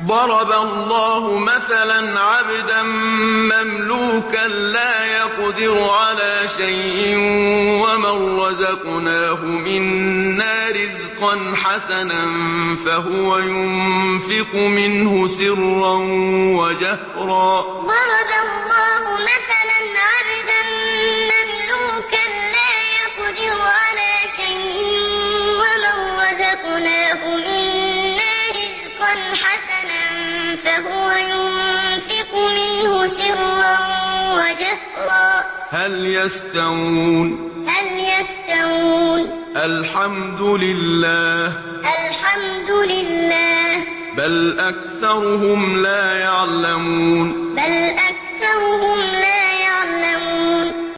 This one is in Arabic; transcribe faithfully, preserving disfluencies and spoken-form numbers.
ضرب الله مثلا عبدا مملوكا لا يقدر على شيء ومن رزقناه منا رزقا حسنا فهو ينفق منه سرا وجهرا ضرب الله مثلا عبدا مملوكا لا يقدر على شيء ومن رزقناه منا رزقا حسنا فهو ينفق منه سرا وجهرا هل يستوون هل يستوون الحمد لله الحمد لله بل أكثرهم لا يعلمون بل أكثرهم